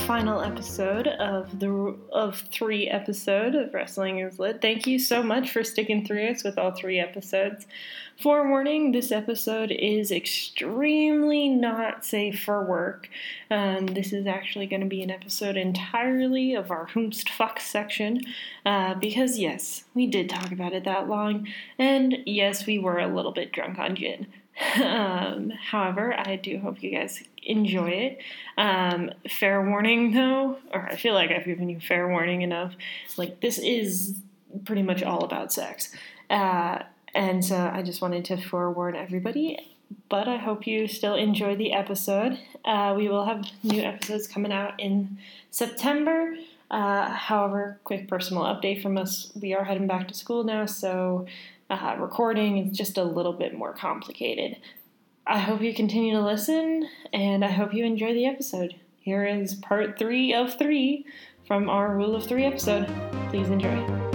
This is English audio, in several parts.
final episode of 3 episode of Wrestling is Lit. Thank you so much for sticking through us with all 3 episodes. Forewarning, this episode is extremely not safe for work. This is actually going to be an episode entirely of our Whomst Fuck section, because yes, we did talk about it that long, and yes, we were a little bit drunk on gin. However, I do hope you guys enjoy it. Fair warning though, or I feel like I've given you fair warning enough. Like, this is pretty much all about sex. And so I just wanted to forewarn everybody, but I hope you still enjoy the episode. We will have new episodes coming out in September. However, quick personal update from us. We are heading back to school now, so recording is just a little bit more complicated. I hope you continue to listen, and I hope you enjoy the episode. Here is part 3 of 3 from our Rule of 3 episode. Please enjoy.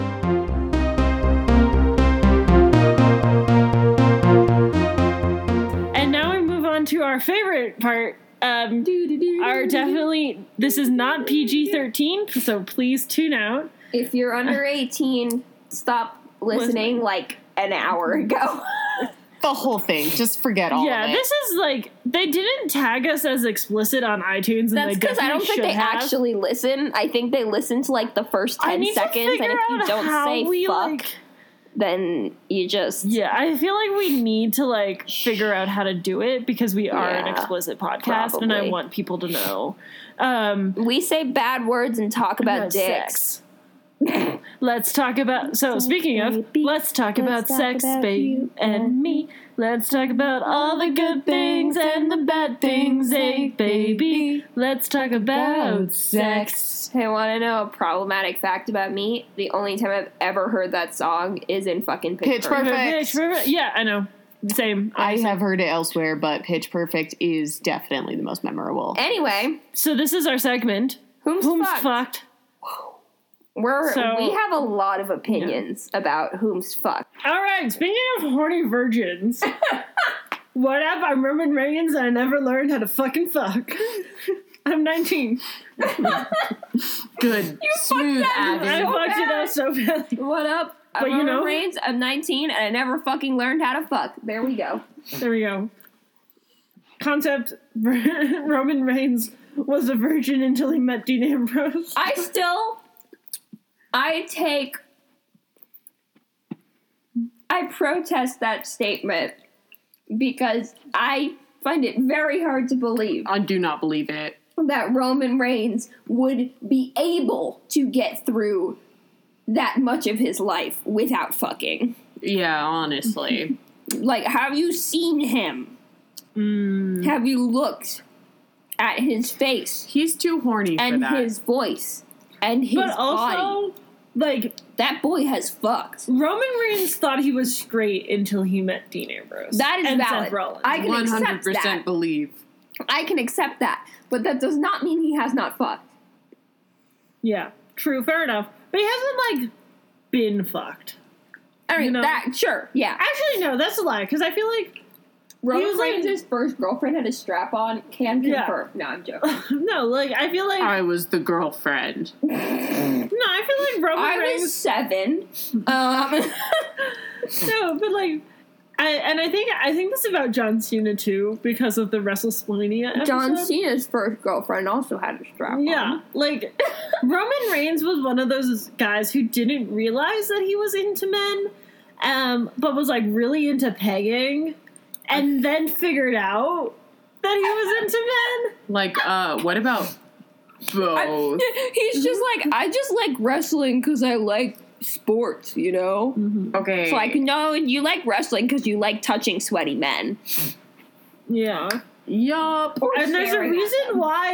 And now we move on to our favorite part. This is not PG-13, so please tune out. If you're under 18, stop listening like an hour ago. The whole thing. Just forget all of it. Yeah, this is like, they didn't tag us as explicit on iTunes, and that's because I don't think they actually listen. I think they listen to like the first 10 seconds, and if you don't say fuck, then you just... Yeah, I feel like we need to like figure out how to do it, because we are an explicit podcast, probably. And I want people to know. We say bad words and talk about dicks. Sex. Let's talk about, so speaking of, let's talk about sex, babe, and me. Let's talk about all the good things and the bad things, baby. Let's talk about sex. Hey, want to know a problematic fact about me? The only time I've ever heard that song is in fucking Pitch Perfect. Yeah, I know. Same. I have heard it elsewhere, but Pitch Perfect is definitely the most memorable. Anyway. So this is our segment. Whom's fucked? We have a lot of opinions about whom's fucked. All right, speaking of horny virgins, what up? I'm Roman Reigns, and I never learned how to fucking fuck. I'm 19. Good. You Smooth, Abby. I fucked it up so badly. What up? I'm Roman Reigns. I'm 19, and I never fucking learned how to fuck. There we go. There we go. Concept: Roman Reigns was a virgin until he met Dean Ambrose. I protest that statement because I find it very hard to believe. I do not believe it. That Roman Reigns would be able to get through that much of his life without fucking. Yeah, honestly. Like, have you seen him? Have you looked at his face? He's too horny for that. And his voice. And his body. Like, that boy has fucked. Roman Reigns thought he was straight until he met Dean Ambrose. That is valid. Seth Rollins. I can 100% accept that. Believe. I can accept that. But that does not mean he has not fucked. Yeah, true, fair enough. But he hasn't, like, been fucked. I mean, sure, yeah. Actually, no, that's a lie, because I feel like Roman Reigns' first girlfriend had a strap-on, can confirm. No, I'm joking. No, like, I feel like... I was the girlfriend. No, I feel like Roman Reigns... I was 7. No, but, like... I think this is about John Cena, too, because of the WrestleSplainia episode. John Cena's first girlfriend also had a strap-on. Yeah, like, Roman Reigns was one of those guys who didn't realize that he was into men, but was, like, really into pegging... And then figured out that he was into men. Like, what about both? He's just like, I just like wrestling because I like sports, you know? Mm-hmm. Okay. It's like, no, you like wrestling because you like touching sweaty men. Yeah. Yup. And there's a reason why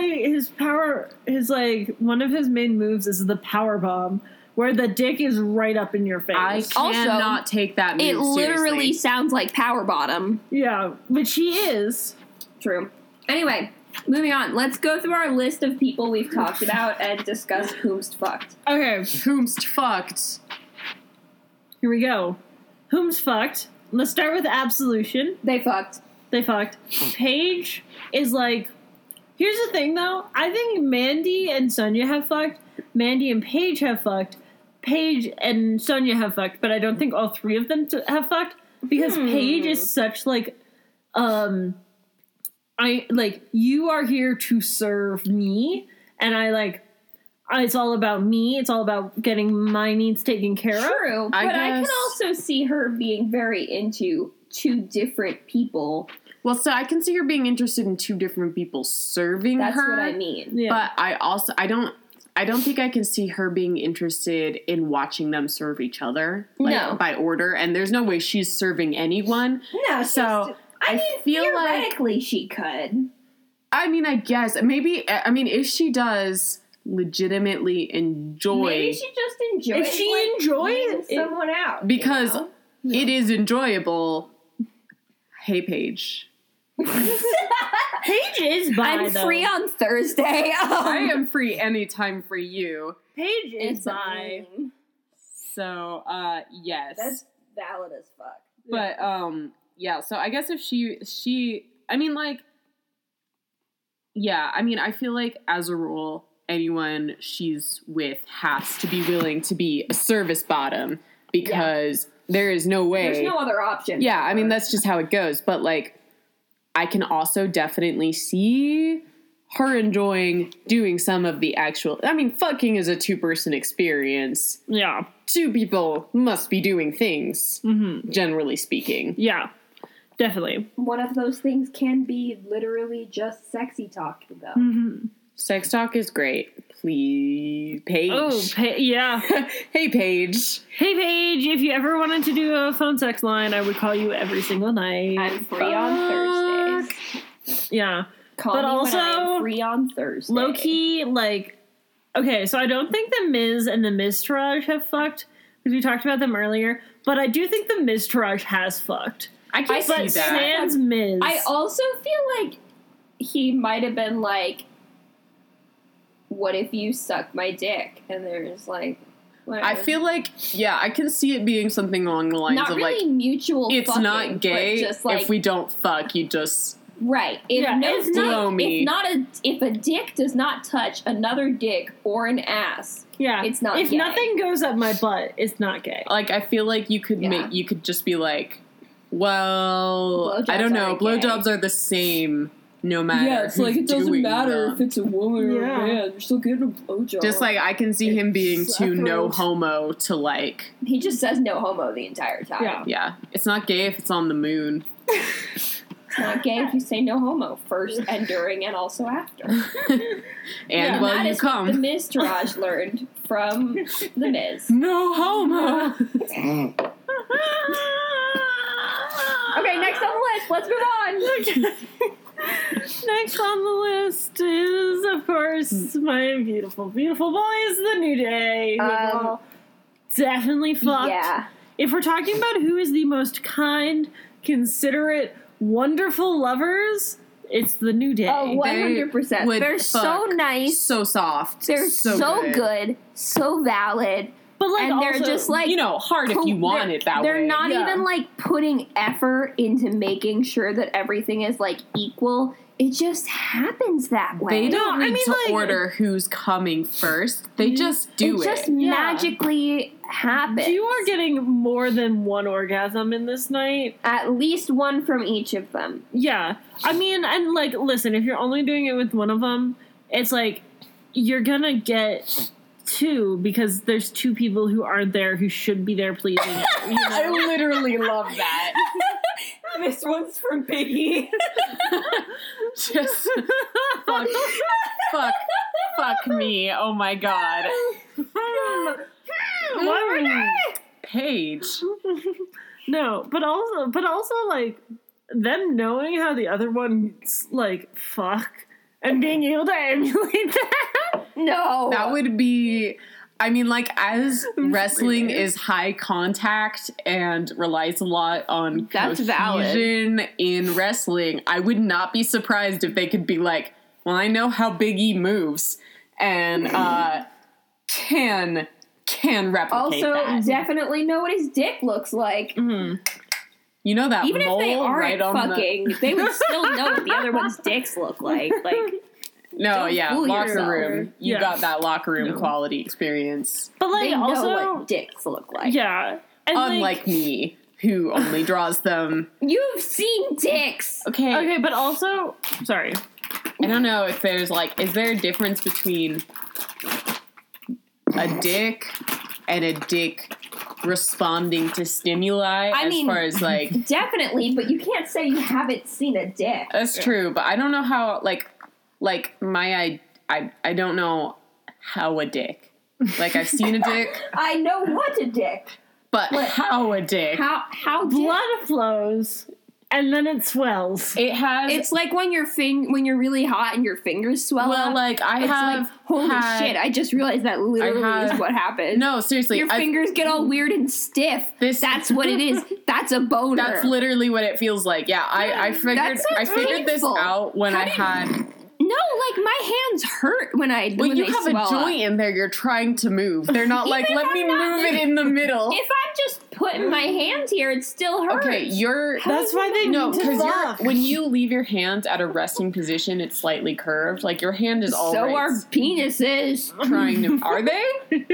one of his main moves is the power bomb. Where the dick is right up in your face. I cannot take that move seriously. It literally sounds like power bottom. Yeah, which he is. True. Anyway, moving on. Let's go through our list of people we've talked about and discuss whom's fucked. Okay. Whom's fucked. Here we go. Whom's fucked. Let's start with Absolution. They fucked. Paige is like Here's the thing, though. I think Mandy and Sonia have fucked. Mandy and Paige have fucked. Paige and Sonia have fucked, but I don't think all three of them have fucked because Paige is such like, you are here to serve me, and it's all about me. It's all about getting my needs taken care of. True, but I can also see her being very into two different people. Well, so I can see her being interested in two different people serving her. That's what I mean. Yeah. But I don't think I can see her being interested in watching them serve each other, by order. And there's no way she's serving anyone. No, so I feel theoretically she could. I mean, I guess maybe. I mean, if she does legitimately enjoy, maybe she just enjoys. If she enjoys someone out, because it is enjoyable. Hey, Paige. Paige is bi. I'm free on Thursday. I am free anytime for you. Paige is bi. So, yes. That's valid as fuck. But, so I guess if she, I mean, I feel like as a rule, anyone she's with has to be willing to be a service bottom because there is no way. There's no other option. Yeah, I mean, that's just how it goes. But, I can also definitely see her enjoying doing some of the actual... I mean, fucking is a two-person experience. Yeah. Two people must be doing things, generally speaking. Yeah, definitely. One of those things can be literally just sexy talk, though. Mm-hmm. Sex talk is great. Please, Paige. Oh, yeah. Hey, Paige. Hey, Paige, if you ever wanted to do a phone sex line, I would call you every single night. I'm free on Thursdays. Yeah. Call me when I'm free on Thursday. Low-key, okay, so I don't think the Miz and the Miztourage have fucked, because we talked about them earlier, but I do think the Miztourage has fucked. I can see that. Sans Miz. I also feel like he might have been like, what if you suck my dick? And there's whatever. I feel like, I can see it being something along the lines not of really mutual it's fucking, not gay. Just if we don't fuck, you just if a dick does not touch another dick or an ass, it's not if gay. Nothing goes up my butt, it's not gay. I feel like you could you could just be like, well, I don't know, blowjobs are the same. No matter. Yeah, it's it doesn't matter if it's a woman or a man. You're still getting a blowjob. Just I can see him being too no homo to He just says no homo the entire time. Yeah. Yeah. It's not gay if it's on the moon. It's not gay if you say no homo first and during and also after. And while you come. What the Miztourage learned from the Miz. No homo. Okay, next on the list. Let's move on. Next on the list is, of course, my beautiful, beautiful boys, The New Day. Definitely fucked. Yeah. If we're talking about who is the most kind, considerate, wonderful lovers, it's The New Day. Oh, 100%. They're so nice. So soft. They're so good. So valid. But they're just hard if you want it that way. They're not even putting effort into making sure that everything is equal. It just happens that way. They don't need to order who's coming first. They just do it. It just magically happens. You are getting more than one orgasm in this night. At least one from each of them. Yeah. I mean, and listen, if you're only doing it with one of them, it's you're gonna get two because there's two people who aren't there who should be there pleasing you. I literally love that. This one's from Biggie. Just fuck me. Oh my god. Paige. No, but also them knowing how the other one's fuck and being able to emulate that. No. That would be, as wrestling is high contact and relies a lot on cohesion in wrestling, I would not be surprised if they could be well, I know how Big E moves and can replicate also, that. definitely know what his dick looks like. Mm-hmm. You know that even mole if they aren't right on fucking, they would still know what the other one's dicks look like. No, yeah, locker room. You got that locker room quality experience. But like, they also know what dicks look like. Yeah, and unlike me, who only draws them. You've seen dicks. Okay, but also, sorry. I don't know if there's like, is there a difference between a dick and a dick responding to stimuli? I mean, far as like, definitely, but you can't say you haven't seen a dick. That's true, but I don't know how like I don't know how a dick. Like I've seen a dick. I know what a dick. But how a dick? How blood flows and then it swells. It's like when when you're really hot and your fingers swell. Well, like holy shit! I just realized that literally is what happens. No, seriously, your fingers get all weird and stiff. That's what it is. That's a boner. That's literally what it feels like. Yeah, I figured this out when I had. No, like my hands hurt when I. Well, you have a joint in there. You're trying to move. They're not like let me move it in the middle. If I'm just putting my hands here, it still hurts. Okay, That's why they need to because when you leave your hands at a resting position, it's slightly curved. Like your hand is always. So are penises. Trying to. Are they?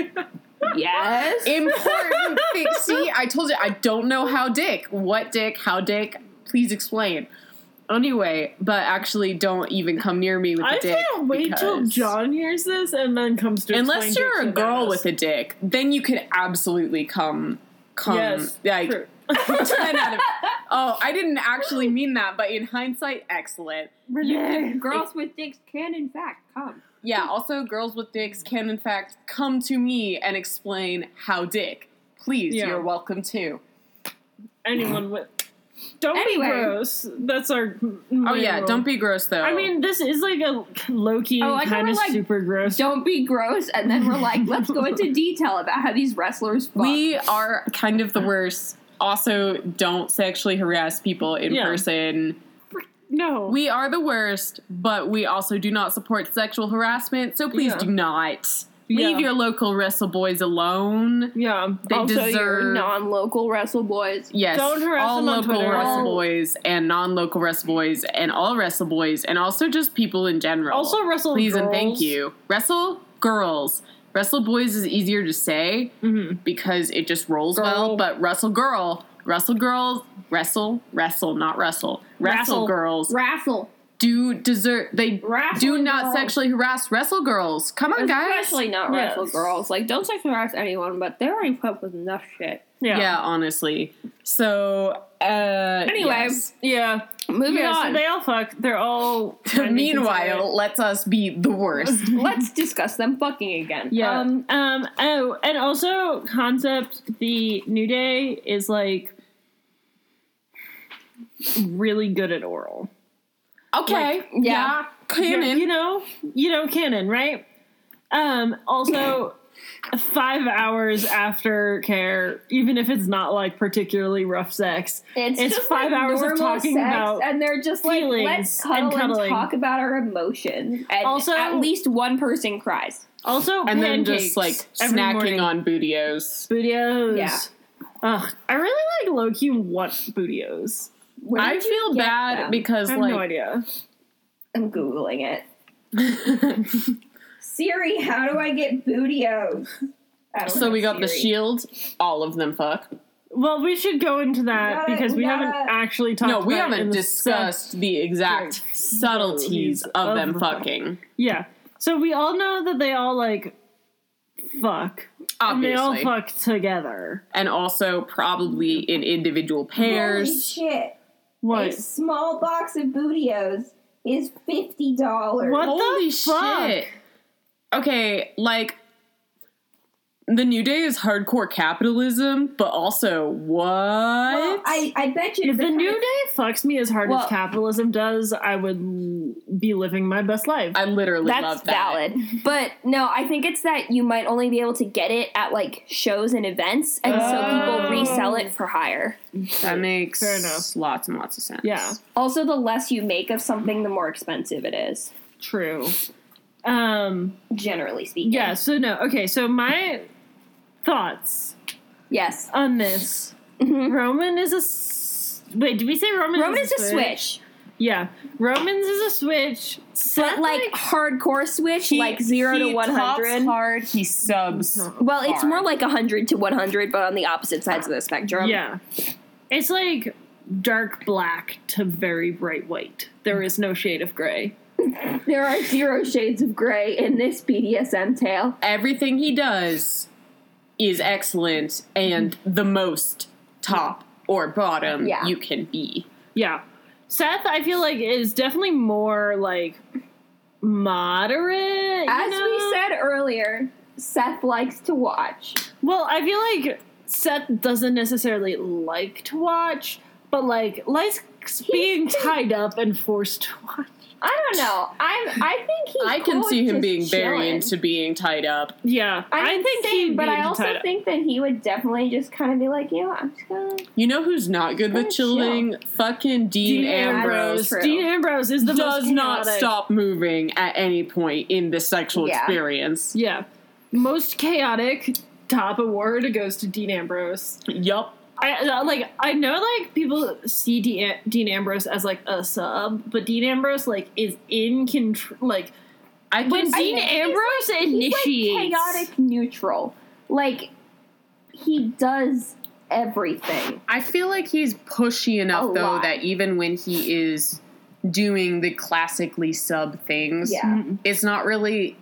Yes. Important thing. See, I told you I don't know how dick. What dick? How dick? Please explain. Anyway, but actually don't even come near me with a dick. I can't wait till John hears this and then comes to unless you're a girl with a dick, then you could absolutely come yes, like 10 out of Oh, I didn't actually mean that, but in hindsight, excellent. Girls with dicks can in fact come. Yeah, also girls with dicks can in fact come to me and explain how dick. Please, you're welcome to. Anyone with Don't be gross. That's our. Don't be gross though. I mean, this is like a low-key kind of like, super gross. Don't be gross, and then we're like, let's go into detail about how these wrestlers fuck. We are kind of the worst. Also, don't sexually harass people in person. No. We are the worst, but we also do not support sexual harassment, so please do not. Leave your local wrestle boys alone. Yeah. They also deserve your non-local wrestle boys. Yes. Don't harass all them on local Twitter. wrestle boys and non-local wrestle boys and all wrestle boys and also just people in general. Also wrestle Please girls. And thank you. Wrestle girls. Wrestle boys is easier to say because it just rolls well, but wrestle girls, not wrestle. Wrestle girls. Wrestle. Do not sexually harass wrestle girls. Come on, guys. Especially not wrestle girls. Like, don't sexually harass anyone, but they already put up with enough shit. Yeah, honestly. So, anyway, moving on. They all fuck. They're all. Meanwhile, let's us be the worst. Let's discuss them fucking again. Yeah. Oh, and also, concept the New Day is like really good at oral. Okay. Like, canon. You know canon, right? Also 5 hours after care, even if it's not like particularly rough sex, it's just 5 hours of talking about and they're just like, let's cuddle and talk about our emotions. And also, at least one person cries. Also, and then just like snacking on Bootios. Yeah. Ugh, I really like low-key want Bootios. I feel bad because I have no idea. I'm Googling it. Siri, how do I get Bootios? So we got Siri. The Shield. All of them fuck. Well, we should go into that because we haven't actually talked about it. No, we haven't discussed the exact subtleties of them fucking. Yeah. So we all know that they all, like, fuck. Obviously. And they all fuck together. And also probably in individual pairs. Holy shit. What? A small box of Bootios is $50. What Holy the fuck? Shit. Okay, like, the New Day is hardcore capitalism, but also what? Well, I bet you if the New Day fucks me as hard as capitalism does, I would be living my best life. I literally love that. That's valid. But no, I think it's that you might only be able to get it at like shows and events, and so people resell it for higher. That makes lots and lots of sense. Yeah. Also, the less you make of something, the more expensive it is. True. Generally speaking. Yeah, so no. Okay, so my thoughts. Yes. On this. Mm-hmm. Roman is a... Wait, did we say Roman is a switch? Yeah, Roman's is a switch, but like hardcore switch, like 0 to 100. Tops hard, he subs. Well, it's more like 100 to 100, but on the opposite sides of the spectrum. Yeah, it's like dark black to very bright white. There is no shade of gray. There are 0 shades of gray in this BDSM tale. Everything he does is excellent and the most top or bottom you can be. Yeah. Seth, I feel like, is definitely more, like, moderate, As we said earlier, Seth likes to watch. Well, I feel like Seth doesn't necessarily like to watch, but, like, likes being tied up and forced to watch. I don't know. I think he's I can see him being very into being tied up. Yeah, I think he. But I also think that he would definitely just kind of be like, I'm just gonna. You know who's not good with chilling? Chill. Fucking Dean Ambrose. Dean Ambrose is the most does not stop moving at any point in the sexual experience. Yeah, most chaotic. Top award goes to Dean Ambrose. Yup. I know like people see Dean Ambrose as like a sub, but Dean Ambrose like is in control. Like when Dean Ambrose initiates, he's like chaotic neutral. Like he does everything. I feel like he's pushy enough though that even when he is doing the classically sub things, it's not really,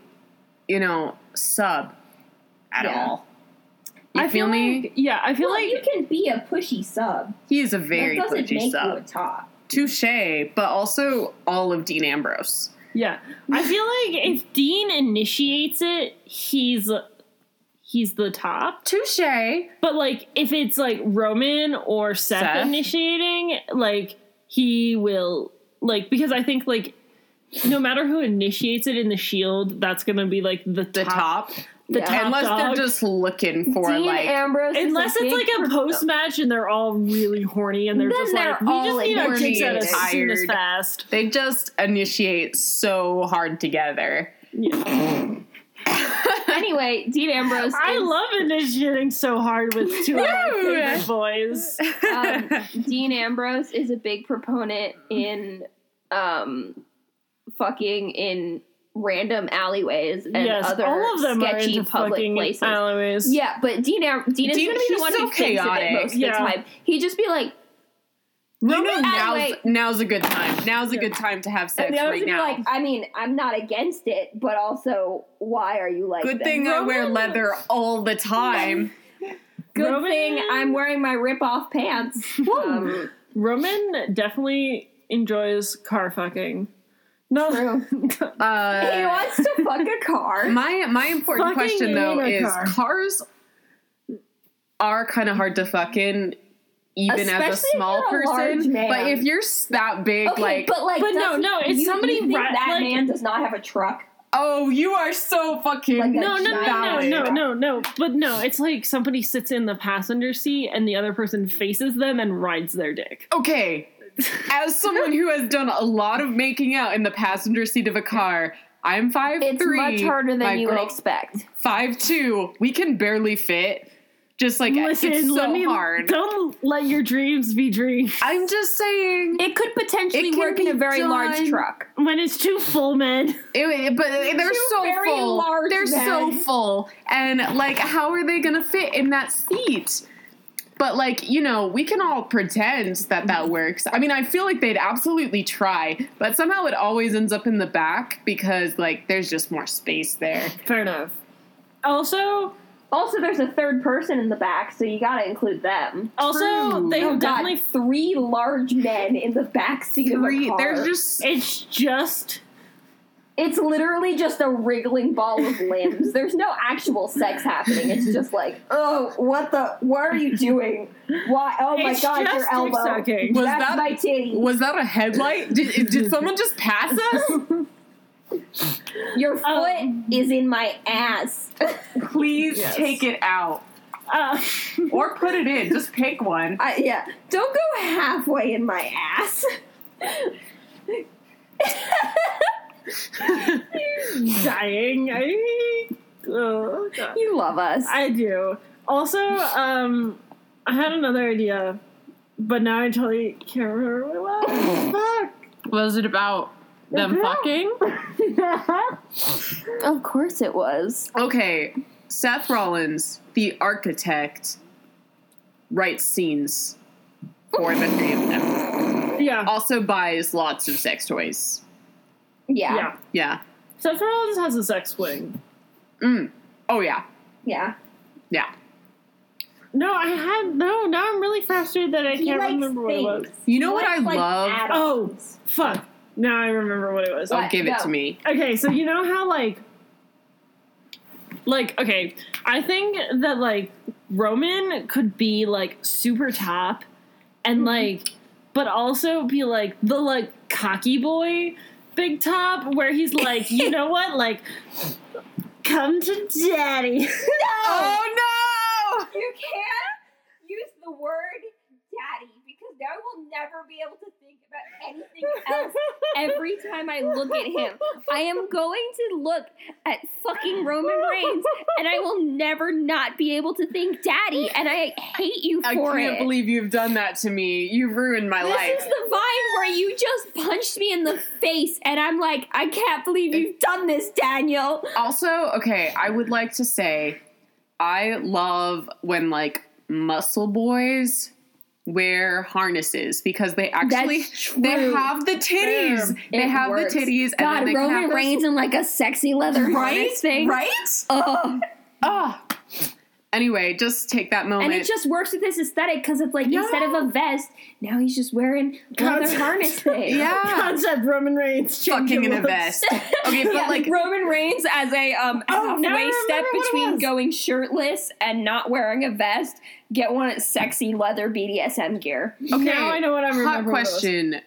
sub at all. You feel me? Yeah, I feel like you can be a pushy sub. He is a very pushy sub. That doesn't make you a top. Touche, but also all of Dean Ambrose. Yeah, I feel like if Dean initiates it, he's the top. Touche. But like if it's like Roman or Seth initiating, like he will because I think like no matter who initiates it in the Shield, that's gonna be like the top. Unless they're just looking for Dean Ambrose unless it's like a post match and they're all really horny and they're just like we just need our kicks out as soon as fast. They just initiate so hard together. Yeah. Anyway, Dean Ambrose. I love initiating so hard with two of my favorite boys. Dean Ambrose is a big proponent in fucking in random alleyways and other all of them sketchy are public places. Alleyways. Yeah, but Dean is going to be the one who thinks of it most of the time. He'd just be like, now's a good time. Now's a good time to have sex right now. Like, I mean, I'm not against it, but also, why are you like Good thing I wear leather all the time. Good thing I'm wearing my rip-off pants. Roman definitely enjoys car fucking. No. True. He wants to fuck a car. My important question though is cars are kind of hard to fuck in, even especially as a small person. But if you're that big, but no, it's somebody you think that man does not have a truck. Oh, you are so fucking no. But no, it's like somebody sits in the passenger seat and the other person faces them and rides their dick. Okay. As someone who has done a lot of making out in the passenger seat of a car, I'm 5'3". It's much harder than you would expect. 5'2". We can barely fit. Just like, listen, it's so hard. Don't let your dreams be dreams. I'm just saying. It could potentially work in a very large truck. When it's two full men. But they're so full. They're so full. And, like, how are they going to fit in that seat? But, like, we can all pretend that works. I mean, I feel like they'd absolutely try, but somehow it always ends up in the back because, like, there's just more space there. Fair enough. Also, there's a third person in the back, so you gotta include them. Also, they have definitely 3 large men in the back seat of a car. It's literally just a wriggling ball of limbs. There's no actual sex happening. It's just like, what are you doing? Why? Oh my God, your elbow. That's my titty. Was that a headlight? Did someone just pass us? Your foot is in my ass. Please take it out. Or put it in. Just pick one. Don't go halfway in my ass. Dying. Oh, God. You love us. I do. Also, I had another idea, but now I totally can't remember what it was. Fuck. Was it about them fucking? Of course it was. Okay, Seth Rollins, the architect, writes scenes for the three of them. Yeah. Also buys lots of sex toys. Yeah. Yeah. Seth Rollins has a sex wing. Oh, yeah. Yeah. Yeah. No, now I'm really frustrated that I can't remember what it was. You know what I love? Oh, fuck. Now I remember what it was. Oh, give it to me. Okay, so you know how, okay, I think that, Roman could be, super top and, but also be, the, cocky boy big top where he's like, you know what, come to daddy. No! Oh, no! You can't use the word daddy because now I will never be able to think about anything else every time I look at him. I am going to look at fucking Roman Reigns and I will never not be able to think daddy, and I hate you for it. I can't believe you've done that to me. You've ruined my life. This is the Vine where you just punched me in the face and I'm like, I can't believe you've done this, Daniel. Also, okay, I would like to say I love when muscle boys wear harnesses because they actually they have the titties. They have the titties. God, and then Roman Reigns in a sexy leather harness thing. Right? Oh. Anyway, just take that moment. And it just works with his aesthetic because it's instead of a vest, now he's just wearing leather harness thing. Yeah. Concept Roman Reigns fucking in a vest. Okay, but Roman Reigns as a halfway step between going shirtless and not wearing a vest. Get one at sexy leather BDSM gear. Okay, now I know what I'm remembering. Hot question.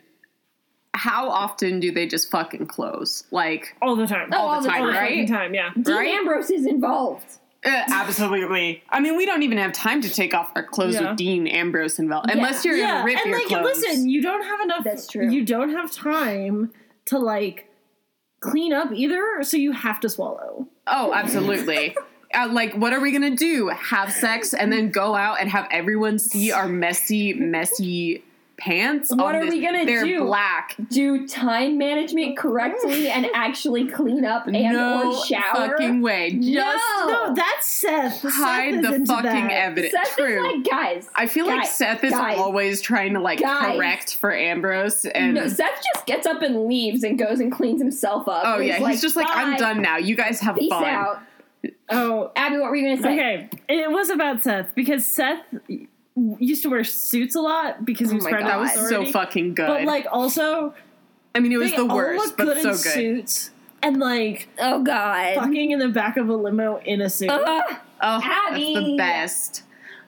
How often do they just fucking close? All the time. All the time, right? All the time, yeah. Dean Ambrose is involved. Absolutely. I mean, we don't even have time to take off our clothes with Dean Ambrose involved. Unless you're going to rip your clothes. Listen, you don't have enough. That's true. You don't have time to, clean up either, so you have to swallow. Oh, absolutely. What are we going to do? Have sex and then go out and have everyone see our messy pants? What are we going to do? They're black. Do time management correctly and actually clean up and or shower? No fucking way. No, that's Seth. Hide the fucking evidence. Seth True. Is guys. I feel like Seth is always trying to correct for Ambrose. And no, Seth just gets up and leaves and goes and cleans himself up. Oh, yeah. He's just I'm done now. You guys have Peace fun. Out. Oh, Abby, what were you going to say? Okay. It was about Seth because Seth used to wear suits a lot because he was part of that was so fucking good. But also, I mean, it was the worst, look but good so in good. Suits and oh god, fucking in the back of a limo in a suit. Abby, that's the best.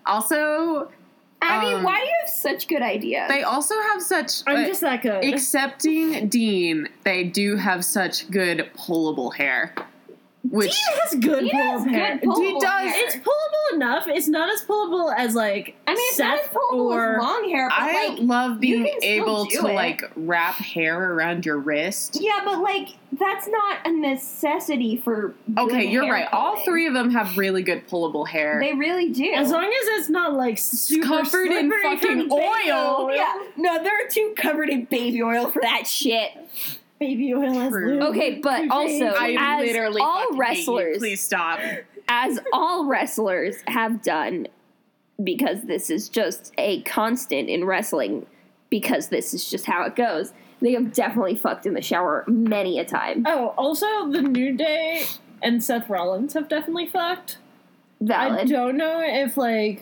Also, Abby, why do you have such good ideas? They also have such. I'm just that good. Excepting Dean, they do have such good pullable hair. Which Dean has good pullable hair. He does. It's pullable enough. It's not as pullable as it's Seth not as pullable or as long hair. But I love being able to it. wrap hair around your wrist. Yeah, but that's not a necessity for. Okay, you're hair right. pulling. All three of them have really good pullable hair. They really do. As long as it's not super covered in fucking oil. Yeah, no, they're too covered in baby oil for that shit. Baby oil has lube. Okay, but also, I literally all wrestlers, please stop. As all wrestlers have done, because this is just a constant in wrestling, because this is just how it goes. They have definitely fucked in the shower many a time. Oh, also the New Day and Seth Rollins have definitely fucked. Valid. I don't know if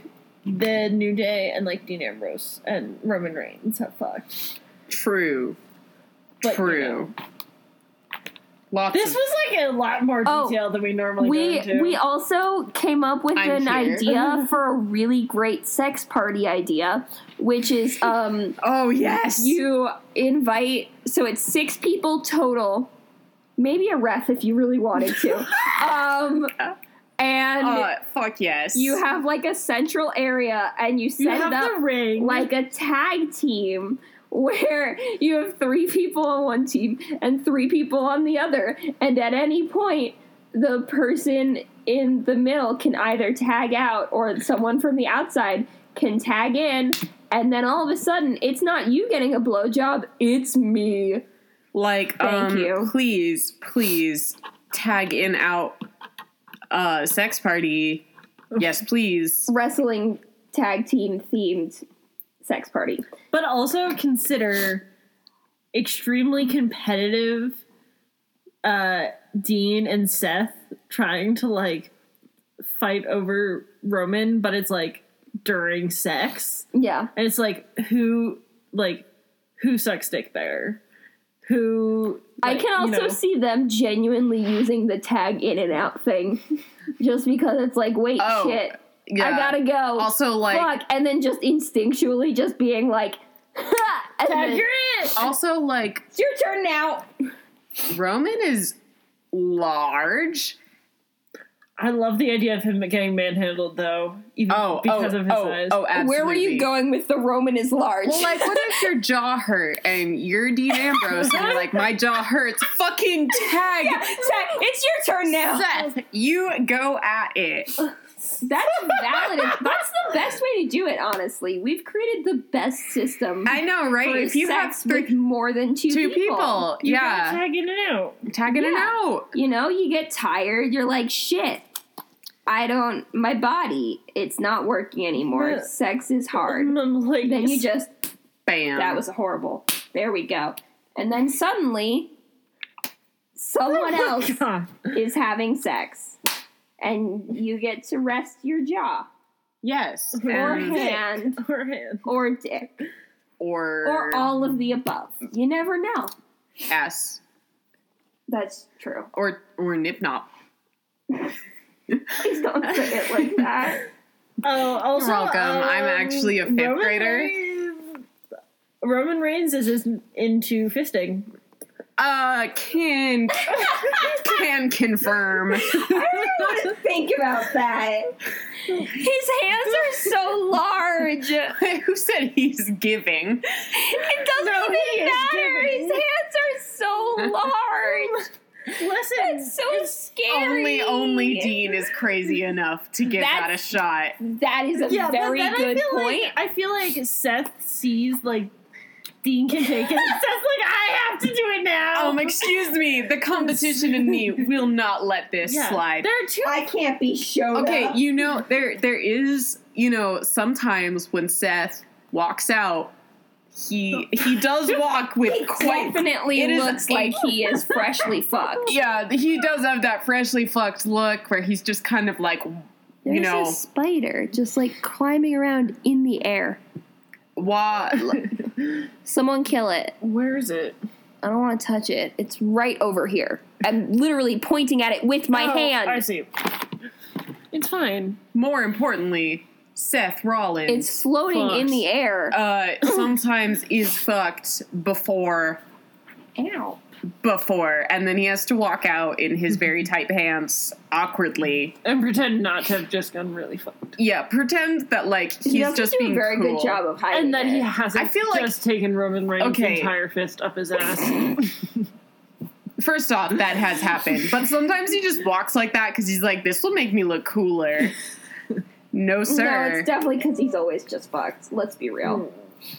the New Day and Dean Ambrose and Roman Reigns have fucked. True. But, True. This was a lot more detailed than we normally go into. We also came up with an idea for a really great sex party idea, which is oh yes, you invite, so it's 6 people total, maybe a ref if you really wanted to. And fuck yes. You have a central area and you set it up the ring. a tag team where you have 3 people on one team and 3 people on the other. And at any point, the person in the middle can either tag out or someone from the outside can tag in and then all of a sudden, it's not you getting a blowjob, it's me. Like, Thank you. Please tag in out sex party. Yes, please. Wrestling tag team themed sex party. But also consider extremely competitive Dean and Seth trying to, like, fight over Roman, but it's, like, during sex. Yeah. And it's, like, who sucks dick better? Who... Like, I can also see them genuinely using the tag in and out thing. Just because it's like, wait, shit. Yeah. I gotta go. Also, like... Fuck. And then just instinctually just being like... Tag you're it! Also, like... It's your turn now! Roman is large. I love the idea of him getting manhandled, though, even because of his size. Oh, absolutely. Where were you going with the Roman is large? Well, like, what if your jaw hurt and you're Dean Ambrose and you're like, my jaw hurts? Fucking tag! Yeah, tag! It's your turn now! Seth, you go at it. That's valid. That's the best way to do it, honestly. We've created the best system. I know, right? If you have with more than two people. You gotta tag in and out. Tagging it out. You know, you get tired, you're like, shit. My body, it's not working anymore. Yeah. Sex is hard. Like, then you just, bam. That was horrible. There we go. And then suddenly, someone else is having sex. And you get to rest your jaw. Yes. Or hand. Or hand. Or dick. Or all of the above. You never know. ass. That's true. Or nip-nop. Please don't say it like that. Oh, also, you're welcome. I'm actually a fifth grader. Roman Reigns is into fisting. Can confirm. I don't know what to think about that. His hands are so large. Who said he's giving? It doesn't even matter. His hands are so large. Listen, it's so scary. Only Dean is crazy enough to give that a shot. That is a very good point. I feel like Seth sees, like, Dean can take it. And Seth's like, I have to do it now. Excuse me. The competition in me will not let this slide. I can't be shown up. up. You know, there is, sometimes when Seth walks out, he does walk with definitely looks like he is freshly fucked. Yeah, he does have that freshly fucked look where he's just kind of like, There's a spider just like climbing around in the air. What? Someone kill it. Where is it? I don't want to touch it. It's right over here. I'm literally pointing at it with my hand. I see. It's fine. More importantly, Seth Rollins. It's floating in the air. Sometimes is fucked before. Ow. And then he has to walk out in his very tight pants awkwardly and pretend not to have just gone really fucked. Yeah, pretend that like he's just being a very cool. good job of hiding and that he hasn't. I feel like just taken Roman Reigns' entire fist up his ass. First off, that has happened, but sometimes he just walks like that because he's like, "This will make me look cooler." No, sir. No, it's definitely because he's always just fucked. Let's be real.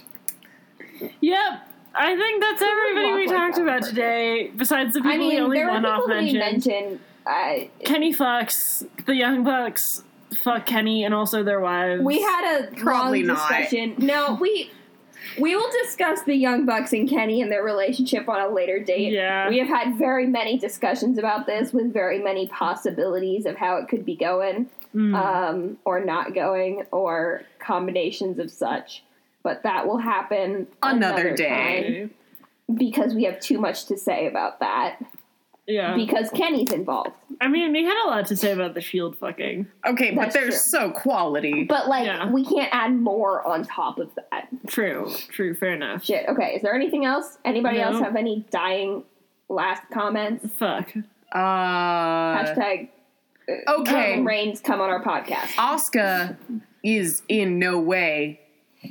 Yep. I think that's everybody we talked about today, besides the people we only one-off mentioned. Kenny fucks, the Young Bucks fuck Kenny and also their wives. We had a long discussion. No, we will discuss the Young Bucks and Kenny and their relationship on a later date. Yeah. We have had very many discussions about this with very many possibilities of how it could be going, or not going, or combinations of such. But that will happen another day. Because we have too much to say about that. Yeah. Because Kenny's involved. I mean, we had a lot to say about the Shield fucking. Okay, but they're so quality. But, we can't add more on top of that. True, fair enough. Shit, okay, is there anything else? Anybody else have any dying last comments? Fuck. Hashtag Roman Reigns come on our podcast. Asuka is in no way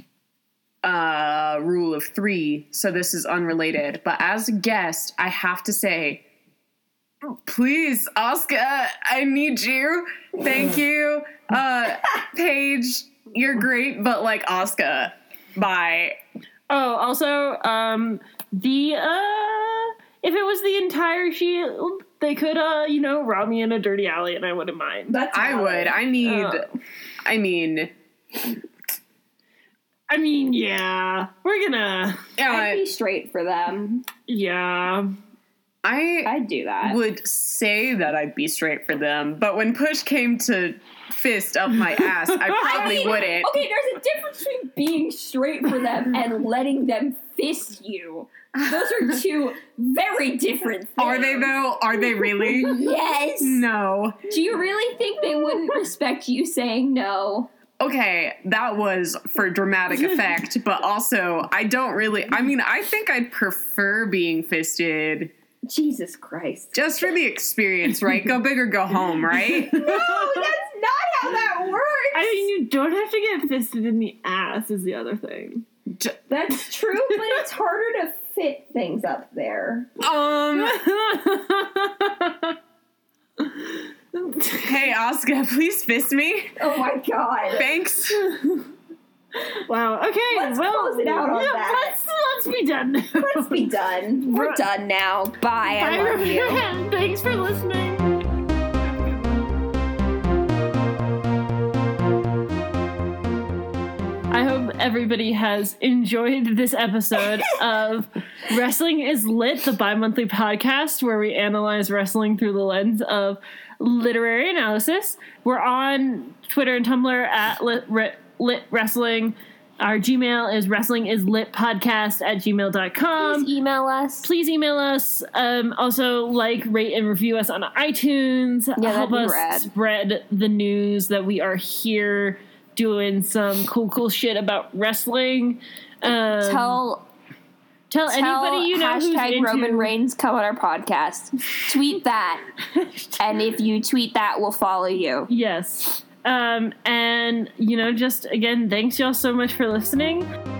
rule of 3, so this is unrelated. But as a guest, I have to say, please, Asuka, I need you. Thank you. Paige, you're great, but Asuka, Bye. Oh, also, if it was the entire Shield, they could, rob me in a dirty alley and I wouldn't mind. I would. I mean, yeah. We're gonna... I'd be straight for them. Yeah. I'd do that. Would say that I'd be straight for them, but when push came to fist up my ass, I probably wouldn't. Okay, there's a difference between being straight for them and letting them fist you. Those are two very different things. Are they, though? Are they really? Yes. No. Do you really think they wouldn't respect you saying no? Okay, that was for dramatic effect, but also, I think I'd prefer being fisted. Jesus Christ. Just for the experience, right? Go big or go home, right? No, that's not how that works. I mean, you don't have to get fisted in the ass is the other thing. That's true, but it's harder to fit things up there. Hey, Oscar, please fist me. Oh my god. Thanks. Wow. Okay. Let's close it out on that. Let's be done now. Let's be done. We're done now. Bye. I love you. Thanks for listening. I hope everybody has enjoyed this episode of Wrestling is Lit, the bi-monthly podcast where we analyze wrestling through the lens of literary analysis. We're on Twitter and Tumblr at Lit Wrestling. Our Gmail is wrestlingislitpodcast@gmail.com. Please email us. Also, rate, and review us on iTunes. Yeah, help us rad. Spread the news that we are here doing some cool shit about wrestling. Tell anybody you know who's into... Roman Reigns come on our podcast. Tweet that. And if you tweet that, we'll follow you. Yes. And, just, again, thanks y'all so much for listening.